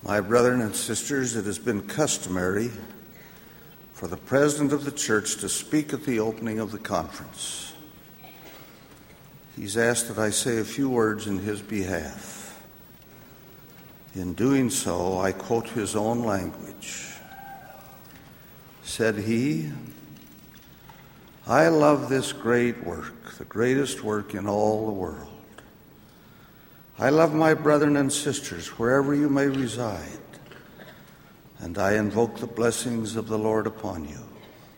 My brethren and sisters, it has been customary for the president of the church to speak at the opening of the conference. He's asked that I say a few words in his behalf. In doing so, I quote his own language. Said he, "I love this great work, the greatest work in all the world. I love my brethren and sisters wherever you may reside, and I invoke the blessings of the Lord upon you.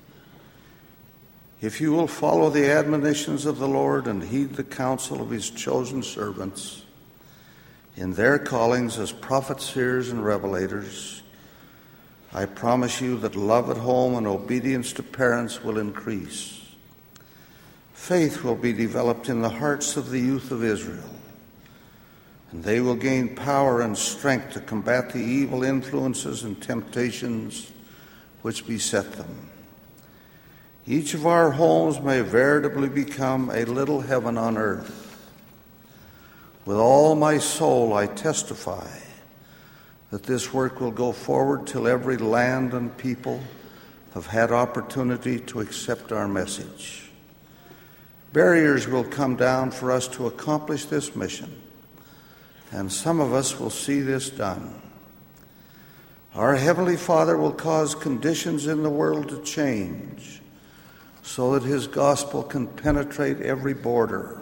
If you will follow the admonitions of the Lord and heed the counsel of his chosen servants in their callings as prophets, seers, and revelators, I promise you that love at home and obedience to parents will increase. Faith will be developed in the hearts of the youth of Israel, and they will gain power and strength to combat the evil influences and temptations which beset them. Each of our homes may veritably become a little heaven on earth. With all my soul I testify that this work will go forward till every land and people have had opportunity to accept our message. Barriers will come down for us to accomplish this mission, and some of us will see this done. Our Heavenly Father will cause conditions in the world to change so that his gospel can penetrate every border.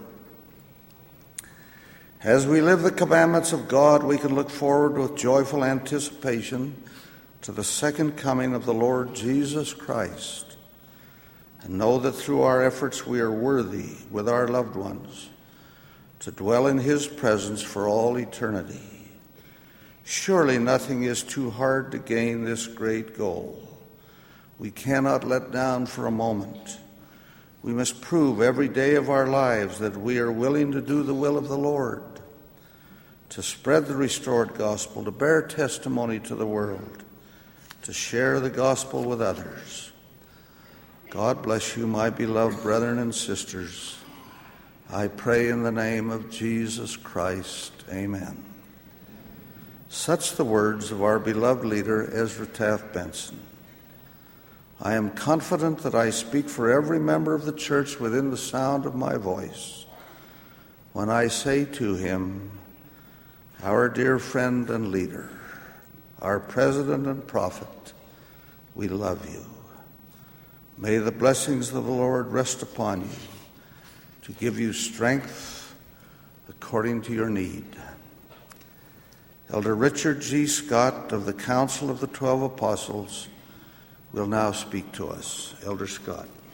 As we live the commandments of God, we can look forward with joyful anticipation to the second coming of the Lord Jesus Christ, and know that through our efforts we are worthy, with our loved ones, to dwell in his presence for all eternity. Surely nothing is too hard to gain this great goal. We cannot let down for a moment. We must prove every day of our lives that we are willing to do the will of the Lord, to spread the restored gospel, to bear testimony to the world, to share the gospel with others. God bless you, my beloved brethren and sisters. I pray in the name of Jesus Christ. Amen." Such the words of our beloved leader, Ezra Taft Benson. I am confident that I speak for every member of the church within the sound of my voice when I say to him, our dear friend and leader, our president and prophet, we love you. May the blessings of the Lord rest upon you to give you strength according to your need. Elder Richard G. Scott of the Council of the 12 Apostles will now speak to us. Elder Scott.